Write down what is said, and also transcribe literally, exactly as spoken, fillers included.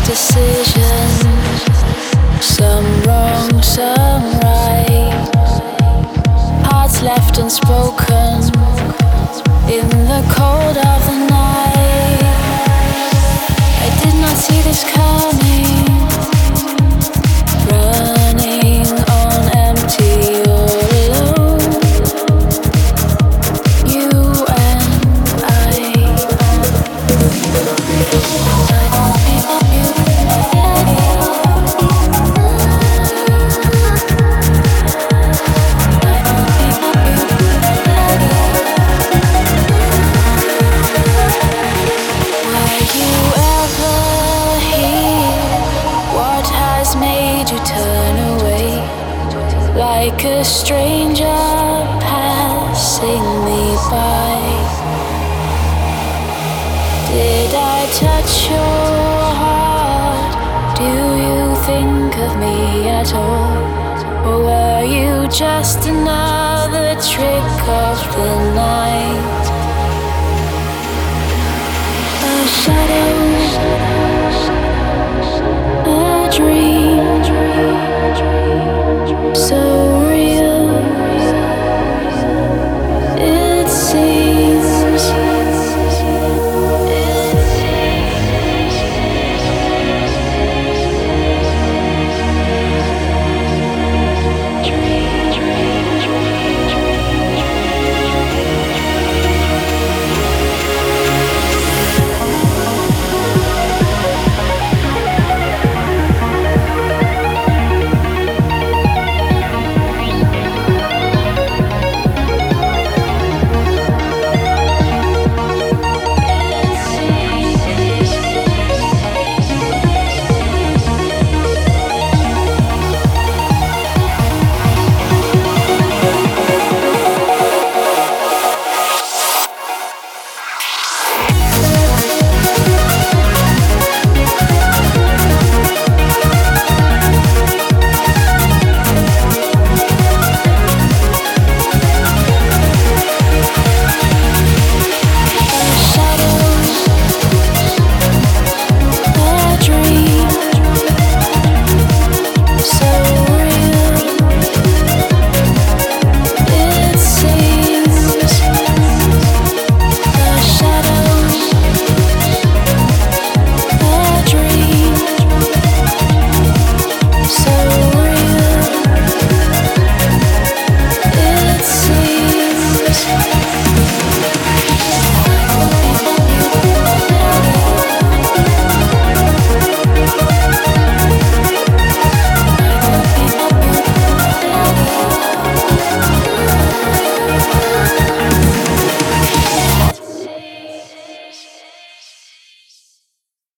decision, some wrong, some right. Hearts left unspoken in the cold of the night. I did not see this coming, running on empty all alone. You and I. Like a stranger passing me by, did I touch your heart? Do you think of me at all? Or were you just another trick of the night? A shadow, a dream, so